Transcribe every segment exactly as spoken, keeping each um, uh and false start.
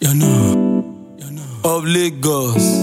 You know, you know. Of Lagos.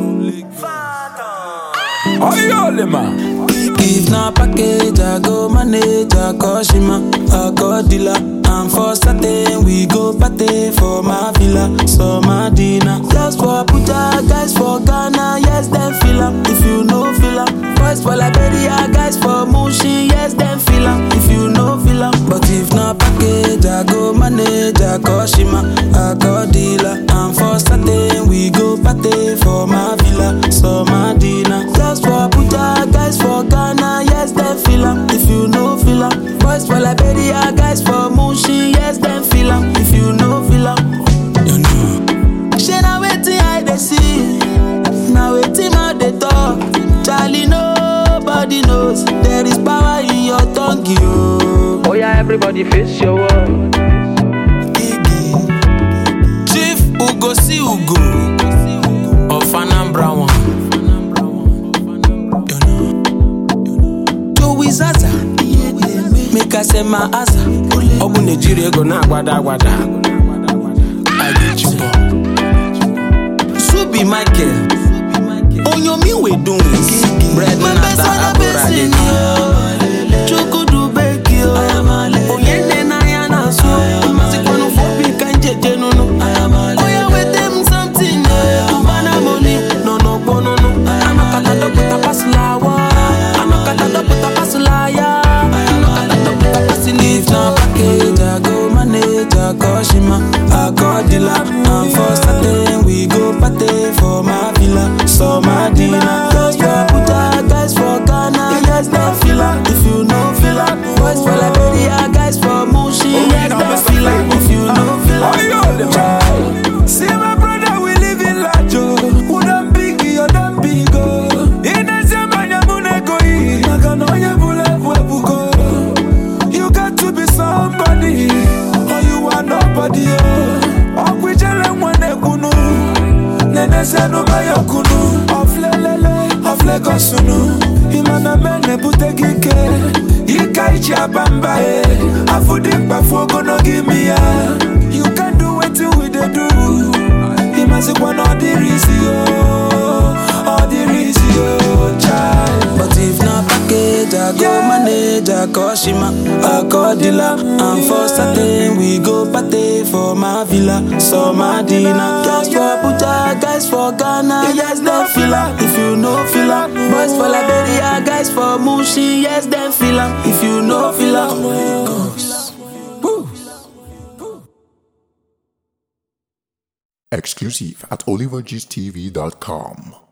Ayole man. If na package, I go manage, I call Shima, I call dealer. And for Saturday, we go party for my villa, so my dinner. Girls for Abuja, guys for Ghana, yes, them feel am. If you know feel am. Boys for Liberia, guys for Mushin, yes, them feel am. If you know feel am. But if na package, I go manage, I call Shima, I call dealer. And for Saturday, we go party for my villa, so my dinner. Girls for Abuja, guys for Ghana, yes, them feel am. If you know feel am. Boys for Liberia, guys for Mushin, yes, them feel am. If you know feel am. You know. She na wetin I dey see, na wetin mouth dey talk. Charlie, nobody knows there is power in your tongue, yo. Oh yeah, everybody face your wall. Chief Ugo si Ugo of Anambra one. Zaza, make I say my asa. Obu Nigeria go na gwada gwada. I get you, boy. Subi Michael, onyo mi we doing. Bread na ta abura de. Chuku du beki yo. Oyende na ya na so. Masikonu fobi kanje jenu no. Oya we them something. Kubana money, no no bono no. Anokata do puta pasulawa. Anokata do puta pasulaya. Anokata do puta pasini. If na package, I go manage, I call Shima, I call dealer. And for Saturday, we go party for my villa, so my dinner. Girls for Abuja, guys for Ghana, yes, they feel am. If you know feel am. Boys for Liberia, guys for Mushin, yes, they feel am. If you know feel am. See my brother, we live in Lajo. Who done big, you done big, oh. In a zemanya munego i, nakanoye bule buebuko. You got to be somebody, or you are nobody, oh. Okwijele mwene kunu, nene senu mayo kunu. Of lelele, of legosunu. Imana mene butegike, ika ichi abamba e. Afudikpa fogo no give me ya. You can do it with the do. He must want all the reason, all the reason, child. But if not package, I go yeah. manage, I call Shima, I call dealer. And for Saturday, we go party for my villa, so my dinner. Girls for Abuja, guys for Ghana, yes, they feel am. If you know feel am. Boys for Liberia, guys for Mushin, yes, they feel am. If you know feel am. Exclusive at oliver gist t v dot com.